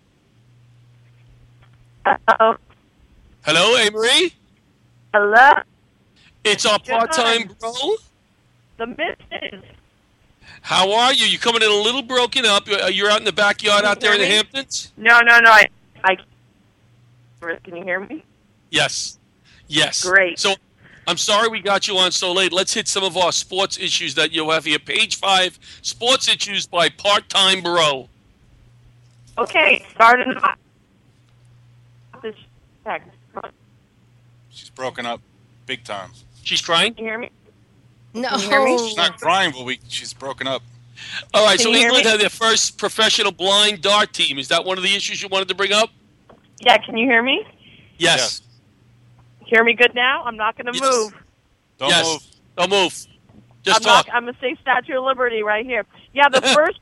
Uh-oh. Hello, A. Marie. Hello? It's our part-time bro. The missus. How are you? You coming in a little broken up. You're out in the backyard out there in the hear me? Hamptons? No. I. Can you hear me? Yes. Yes. Great. So, I'm sorry we got you on so late. Let's hit some of our sports issues that you have here. Page 5, Sports Issues by Part-Time Bro. Okay, starting off. This text. She's broken up big time. She's crying? Can you hear me? No. Can you hear me? She's not crying, but she's broken up. All right, Can so you hear England me? had their first professional blind dart team. Is that one of the issues you wanted to bring up? Yeah, can you hear me? Yes. Hear me good now? I'm not going to Yes. move. Don't Yes. move. Don't move. Just talk. I'm going to say Statue of Liberty right here. Yeah, the first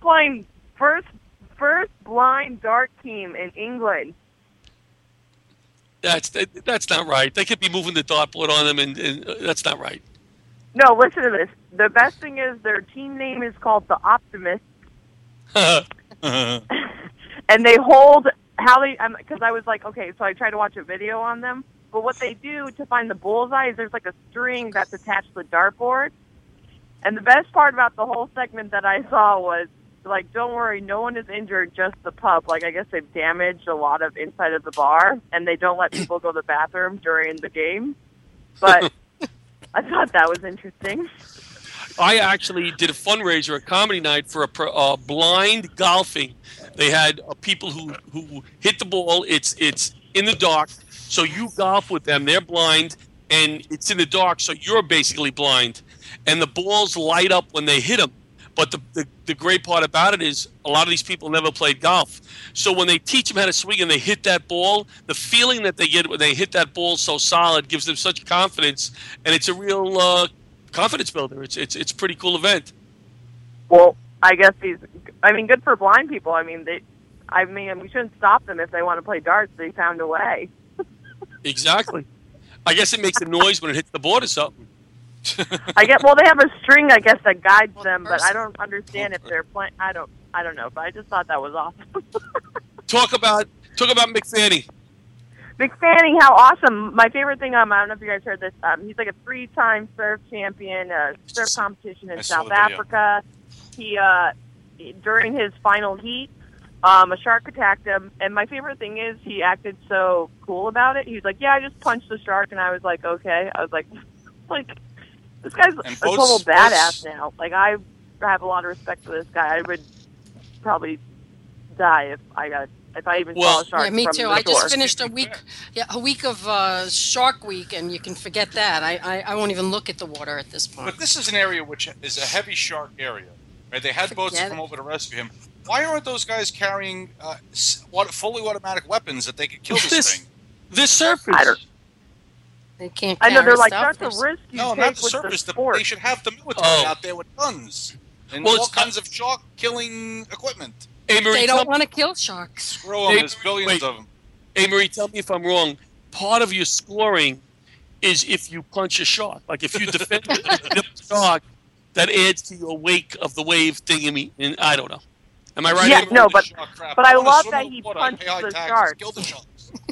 blind dart team in England. That's not right. They could be moving the dartboard on them, and that's not right. No, listen to this. The best thing is their team name is called the Optimists, and they hold because I was like, okay, so I tried to watch a video on them, but what they do to find the bullseye is there's like a string that's attached to the dartboard, and the best part about the whole segment that I saw was like, don't worry, no one is injured, just the pub. Like, I guess they've damaged a lot of inside of the bar, and they don't let people go to the bathroom during the game, but I thought that was interesting. I actually did a fundraiser, a comedy night for a blind golfing. They had people who hit the ball. It's in the dark, so you golf with them. They're blind, and it's in the dark, so you're basically blind. And the balls light up when they hit them. But the great part about it is a lot of these people never played golf. So when they teach them how to swing and they hit that ball, the feeling that they get when they hit that ball so solid gives them such confidence, and it's a real confidence builder. It's a pretty cool event. Well, I guess good for blind people. We shouldn't stop them if they want to play darts. They found a way. Exactly. I guess it makes a noise when it hits the board or something. They have a string, I guess, that guides them, but I don't understand if they're playing. I don't know, but I just thought that was awesome. Talk about McFanny. McFanny, how awesome! My favorite thing, I don't know if you guys heard this. He's like a 3-time surf champion, surf competition in South Africa. He during his final heat, a shark attacked him, and my favorite thing is he acted so cool about it. He was like, "Yeah, I just punched the shark," and I was like, "Okay." I was like, this guy's a total badass now. Like, I have a lot of respect for this guy. I would probably die if I even saw a shark. Yeah, me from too. the I just shore. finished a week of Shark Week, and you can forget that. I won't even look at the water at this point. But this is an area which is a heavy shark area. Right? They had boats come over to rescue him. Why aren't those guys carrying fully automatic weapons that they could kill this thing? The surfers. They can't. I know, they're like, stuff. that's a risk you No, take not the with surface. the sport. They should have the military out there with guns and all kinds of shark-killing equipment. They don't want to kill sharks. Screw them. There's billions of them. Hey, Marie, tell me if I'm wrong. Part of your scoring is if you punch a shark. Like, if you defend the shark, that adds to your wake of the wave thing. And I don't know. Am I right? Yeah, Amy? no, but I love that he punched the shark. Kill the sharks.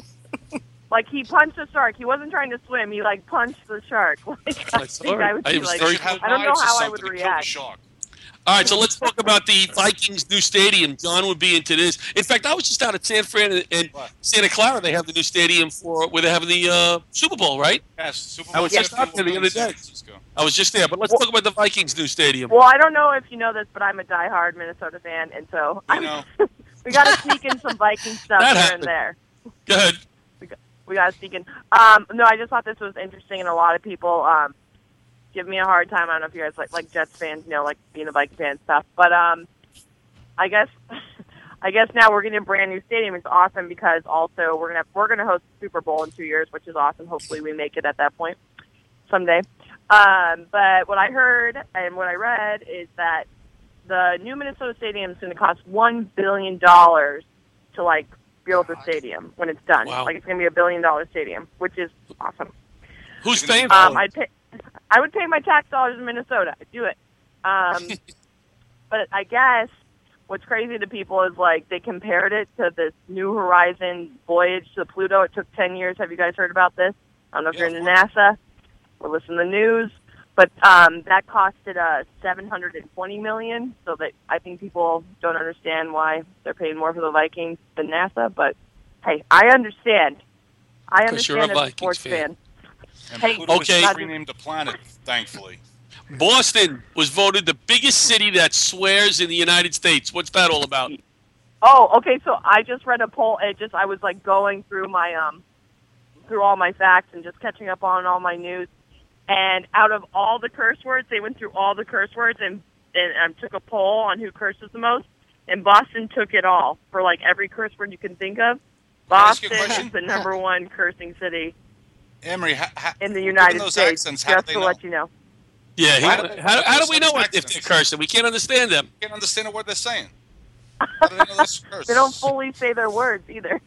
Like, he punched the shark. He wasn't trying to swim. He, punched the shark. I would be like, I don't know how I would react. All right, so let's talk about the Vikings' new stadium. John would be into this. In fact, I was just out at San Fran and Santa Clara. They have the new stadium where they're having the Super Bowl, right? Yes, Super Bowl. I was just out there the other day. I was just there. But let's talk about the Vikings' new stadium. Well, I don't know if you know this, but I'm a diehard Minnesota fan, and so we got to sneak in some Viking stuff here and there. Go ahead. We got to sneak in. No, I just thought this was interesting, and a lot of people give me a hard time. I don't know if you guys like Jets fans, like being a Viking fan and stuff. But I guess now we're getting a brand new stadium. It's awesome because also we're gonna host the Super Bowl in 2 years, which is awesome. Hopefully we make it at that point someday. But what I heard and what I read is that the new Minnesota stadium is going to cost $1 billion to build the stadium when it's done. Wow. It's going to be $1 billion stadium, which is awesome. Who's paying for it? I would pay my tax dollars in Minnesota. I'd do it. But I guess what's crazy to people is like they compared it to this New Horizon voyage to Pluto. It took 10 years. Have you guys heard about this? I don't know if you're into NASA or listen to the news, but that costed $720 million. So that I think people don't understand why they're paying more for the Vikings than NASA. But hey, I understand. I understand as a sports fan. And Hey, Pluto okay. was renamed a planet, thankfully. Boston was voted the biggest city that swears in the United States. What's that all about? Oh, okay. So I just read a poll. I was like going through my through all my facts and just catching up on all my news. And out of all the curse words, they went through all the curse words and took a poll on who curses the most. And Boston took it all for like every curse word you can think of. Boston is the number one cursing city Emery, in the United those States. accents, how Just do to they know? let you know. Yeah, how do we know Accents. if they're cursing? We can't understand them. Can't understand a word they're saying. How do they know that's curse? They don't fully say their words either.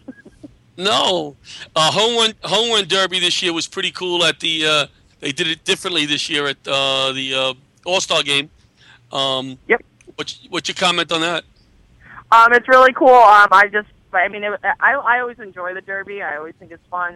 No, home run derby this year was pretty cool. At the they did it differently this year at the All-Star game. Yep. What's your comment on that? It's really cool. I always enjoy the Derby. I always think it's fun.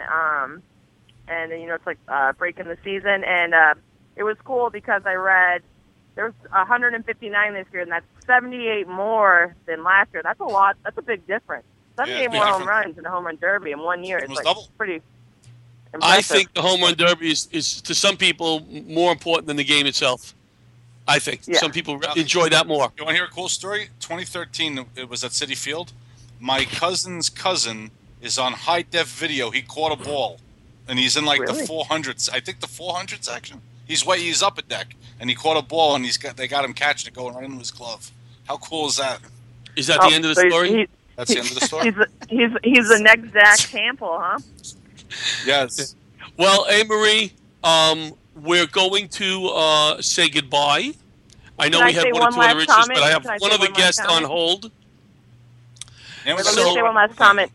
And it's like breaking the season. And it was cool because I read there's 159 this year, and that's 78 more than last year. That's a lot. That's a big difference. 78 more home runs in a home run derby in 1 year. It's like double. Pretty impressive. I think the home run derby is to some people more important than the game itself. I think some people enjoy that more. You want to hear a cool story? 2013, it was at Citi Field. My cousin's cousin is on high-def video. He caught a ball, and he's in the 400s. I think the 400 section. He's up a deck, and he caught a ball, and they got him catching it going right into his glove. How cool is that? Is that the end of the story? That's the end of the story. He's the next Zach Campbell, huh? Yes. Well, Marie, we're going to say goodbye. I know we have one or two other issues, but I have one other guest on hold. Yeah, let me say one last comment.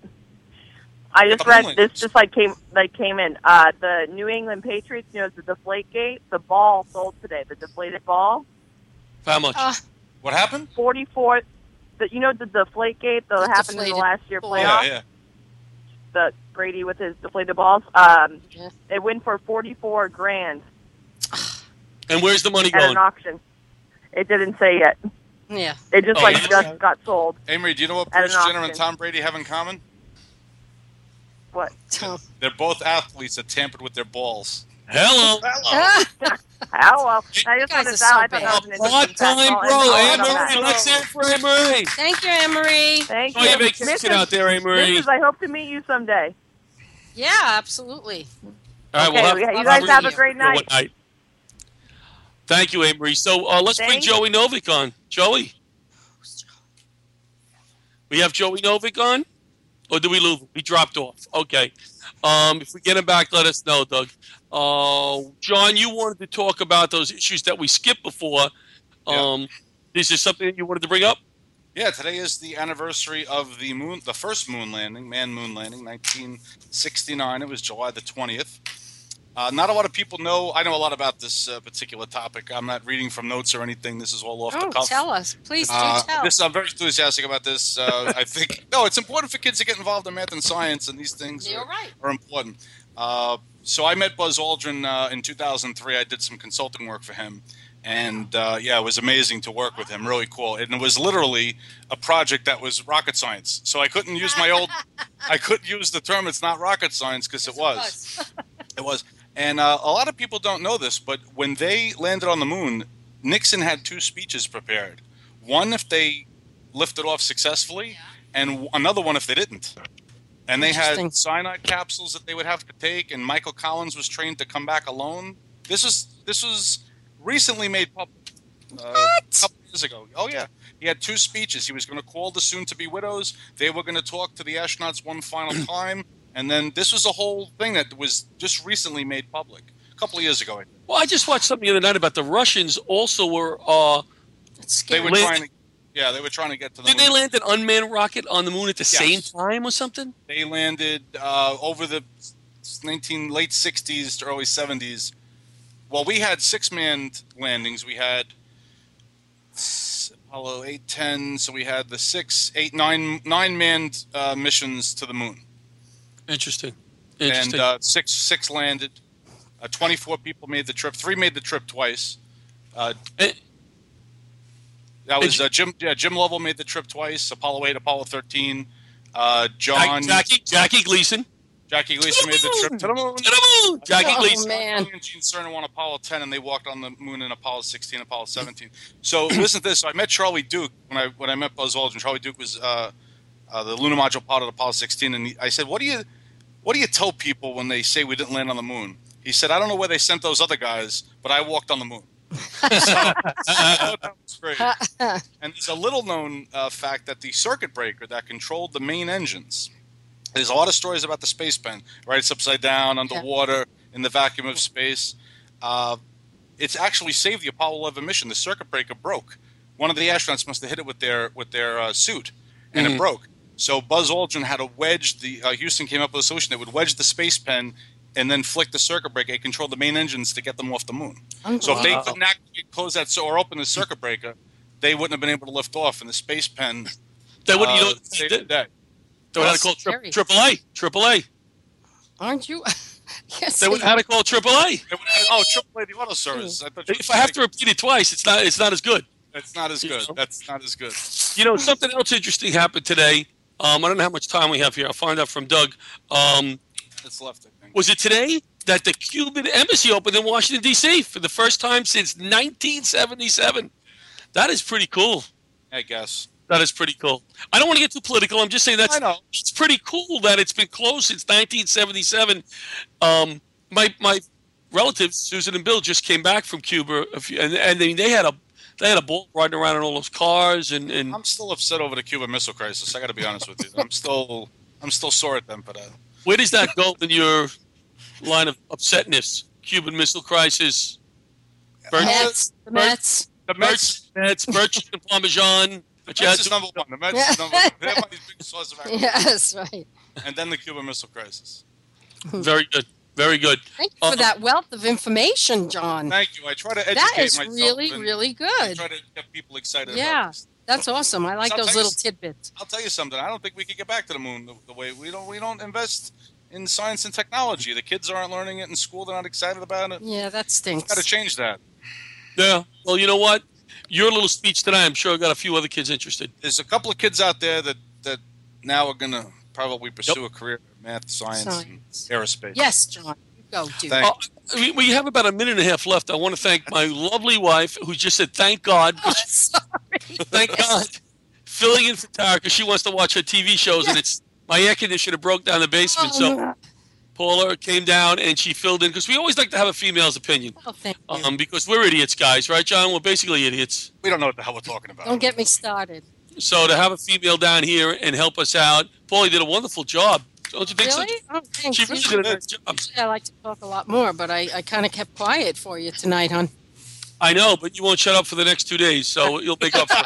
I just read this. Just came in. The New England Patriots. The Deflategate. The ball sold today. The deflated ball. How much? What happened? 44. The Deflategate that happened in the last year playoff. Yeah. The Brady with his deflated balls. It went for $44,000. And where's the money at going? An auction. It didn't say yet. Yeah. It just just got sold. Amory, do you know what Bruce Jenner and Tom Brady have in common? What? They're both athletes that tampered with their balls. Hello. Hello. I just wanted to I thought that was an interesting time, bro. Anne-Marie, let's hear it for Anne-Marie. Thank you, Anne-Marie. Thank you. Your vacation out there, Anne-Marie. I hope to meet you someday. Yeah, absolutely. All right, you guys have a great night. Thank you, Anne-Marie. So let's bring Joey Novick on. Joey? We have Joey Novick on? Or do we lose him? He dropped off. Okay. If we get him back, let us know, Doug. John, you wanted to talk about those issues that we skipped before. Is there something that you wanted to bring up? Yeah, today is the anniversary of the first moon landing, manned moon landing, 1969. It was July the 20th. Not a lot of people know. I know a lot about this particular topic. I'm not reading from notes or anything. This is all off the cuff. Tell us. Please do tell. I'm very enthusiastic about this. I think, it's important for kids to get involved in math and science, and these things are important. So I met Buzz Aldrin in 2003. I did some consulting work for him. And, it was amazing to work with him. Really cool. And it was literally a project that was rocket science. So I couldn't use I couldn't use the term it's not rocket science because it was. It was. And a lot of people don't know this, but when they landed on the moon, Nixon had two speeches prepared. One if they lifted off successfully, and another one if they didn't. And they had cyanide capsules that they would have to take, and Michael Collins was trained to come back alone. This was recently made public. A couple years ago. Oh, yeah. He had two speeches. He was going to call the soon-to-be widows. They were going to talk to the astronauts one final time. And then this was a whole thing that was just recently made public. A couple of years ago. Well, I just watched something the other night about the Russians also were... they were trying to get to the moon. Did they land an unmanned rocket on the moon at the same time or something? They landed over the late 60s to early 70s. Well, we had 6-manned landings. We had Apollo 8, 10. So we had the 6, 8, 9-manned missions to the moon. Interesting. And six landed. 24 people made the trip. 3 made the trip twice. That was Jim Lovell made the trip twice. Apollo 8, Apollo 13. Jackie Gleason. Jackie Gleason made the trip to the moon. To the moon. Jackie Gleason. Man. And Gene Cernan won Apollo 10, and they walked on the moon in Apollo 16, Apollo 17. So listen to this. So I met Charlie Duke when I met Buzz Aldrin. Charlie Duke was the lunar module pilot of Apollo 16, and I said, "What do you tell people when they say we didn't land on the moon?" He said, "I don't know where they sent those other guys, but I walked on the moon." So, I thought that was great. And there's a little-known fact that the circuit breaker that controlled the main engines. There's a lot of stories about the space pen, right? It's upside down, underwater, in the vacuum of space. It's actually saved the Apollo 11 mission. The circuit breaker broke. One of the astronauts must have hit it with their suit, and it broke. So Buzz Aldrin had to wedge the Houston came up with a solution that would wedge the space pen and then flick the circuit breaker. It controlled the main engines to get them off the moon. So if they couldn't close that or open the circuit breaker, they wouldn't have been able to lift off. And the space pen saved the day. They would have to call AAA. Aren't you? Yes. They would have to call AAA. AAA, the auto service. If I have to repeat it twice, it's not as good. It's not as good. That's not as good. You know, something else interesting happened today. I don't know how much time we have here. I'll find out from Doug. It's left, I think. Was it today that the Cuban embassy opened in Washington, D.C. for the first time since 1977? That is pretty cool. I guess. That is pretty cool. I don't want to get too political. I'm just saying it's pretty cool that it's been closed since 1977. My relatives, Susan and Bill, just came back from Cuba, and they had a ball riding around in all those cars. And I'm still upset over the Cuban Missile Crisis. I got to be honest with you. I'm still sore at them for that. Where does that go in your line of upsetness? Cuban Missile Crisis. The Mets. Birch and Parmesan. The Mets is number one. The Mets is number one. They're my biggest source of action. Yes, right. And then the Cuban Missile Crisis. Very good. Very good. Thank you for that wealth of information, John. Thank you. I try to educate myself. That is really, really good. I try to get people excited about this. That's awesome. I like those little tidbits. I'll tell you something. I don't think we could get back to the moon the way we don't invest in science and technology. The kids aren't learning it in school. They're not excited about it. Yeah, that stinks. Got to change that. Yeah. Well, you know what? Your little speech tonight, I'm sure, got a few other kids interested. There's a couple of kids out there that now are going to probably pursue a career in math, science, and aerospace. Yes, John. You go, dude. We have about a minute and a half left. I want to thank my lovely wife, who just said, thank God. Sorry. Thank God. Filling in for Tara, because she wants to watch her TV shows, and it's my air conditioner broke down the basement. So Paula came down, and she filled in, because we always like to have a female's opinion. Oh, thank you. Because we're idiots, guys. Right, John? We're basically idiots. We don't know what the hell we're talking about. Don't get me started. So to have a female down here and help us out, Paula did a wonderful job. Don't you think really? so? Oh, thanks. She really did a nice job. Usually I like to talk a lot more, but I kind of kept quiet for you tonight, hon. I know, but you won't shut up for the next 2 days, so you'll make up for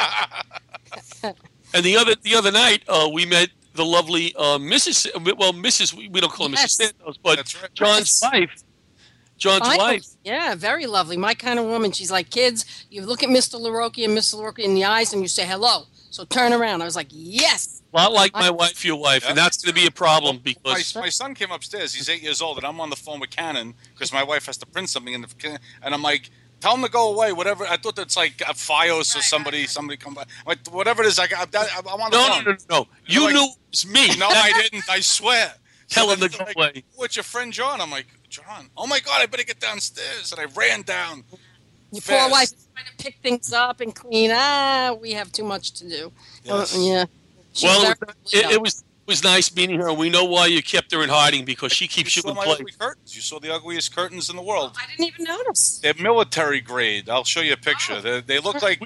it. And the other night, we met the lovely Mrs. We don't call her Mrs. Santos, but that's right. John's wife. John's wife. Yeah, very lovely. My kind of woman. She's like, kids, you look at Mr. LaRocca and Mr. LaRocca in the eyes and you say hello. So turn around. I was like, yes. A lot like my wife, your wife, and that's going to be a problem because my son came upstairs. He's 8 years old, and I'm on the phone with Canon because my wife has to print something, and I'm like, tell him to go away. Whatever. I thought that's like a FiOS or somebody come by. Like whatever it is. I'm on the phone. No. You like, knew it was me. No, I didn't. I swear. Tell him to go away. What's your friend John? I'm like, John. Oh my God! I better get downstairs, and I ran down. Your poor wife is trying to pick things up and clean. We have too much to do. Yes. Yeah. Well, it was nice meeting her. We know why you kept her in hiding because she keeps you in place. Curtains. You saw the ugliest curtains in the world. I didn't even notice. They're military grade. I'll show you a picture. They look like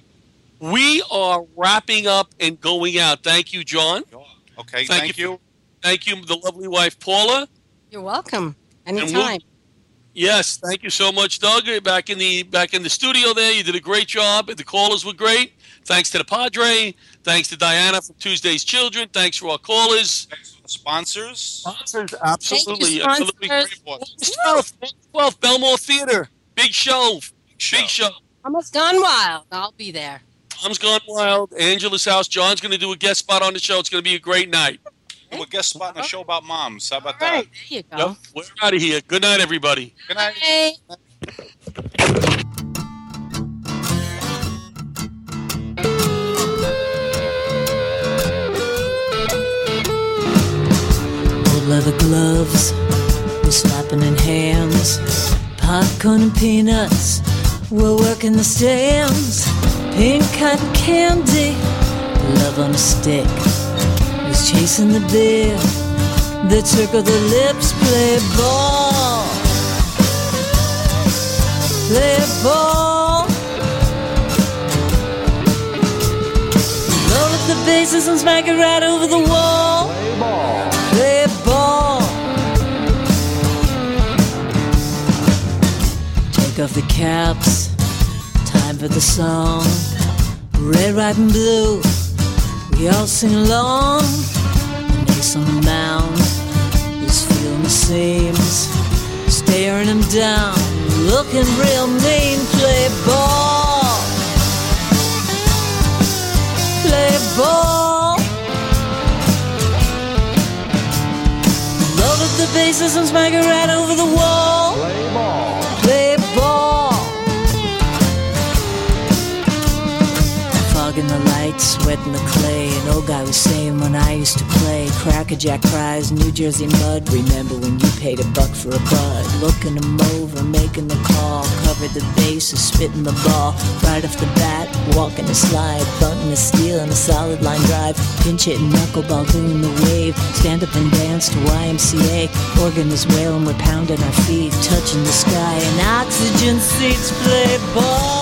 We are wrapping up and going out. Thank you, John. Okay, thank you. Thank you, the lovely wife, Paula. You're welcome. Anytime. Yes, thank you so much, Doug. Back in the studio there, you did a great job. The callers were great. Thanks to the Padre. Thanks to Diana from Tuesday's Children. Thanks for our callers. Thanks for the sponsors. Sponsors, absolutely. Thank you, sponsors. 12, Belmore Theater. Big show. Big show. Almost Gone Wild. I'll be there. Mom's Gone Wild. Angela's House. John's going to do a guest spot on the show. It's going to be a great night. We'll guest spot in a show about moms. How about All right, that? there you go. Yep, we're out of here. Good night, everybody. Good night. Hey. Old leather gloves, we're slapping in hands. Popcorn and peanuts, we're working the stands. Pink cotton candy, love on a stick. Was chasing the beer, the circle the lips, play ball. Play ball. Load up the bases and smack it right over the wall. Play ball. Play ball. Take off the caps, time for the song. Red, white, and blue, we all sing along. An ace on the mound is feeling the seams, staring him down, looking real mean. Play ball. Play ball. Load up the bases and smack it right over the wall. Play ball. Play ball. Fogging the lights, sweating the clay. An old guy was saying when I used to play. Crackerjack cries, New Jersey mud. Remember when you paid $1 for a bud? Looking him over, making the call. Covered the bases, spitting the ball. Right off the bat, walking the slide. Bunting the steal in a solid line drive. Pinch hitting knuckleball, doing the wave. Stand up and dance to YMCA. Organ is wailing, we're pounding our feet. Touching the sky, and oxygen seats. Play ball.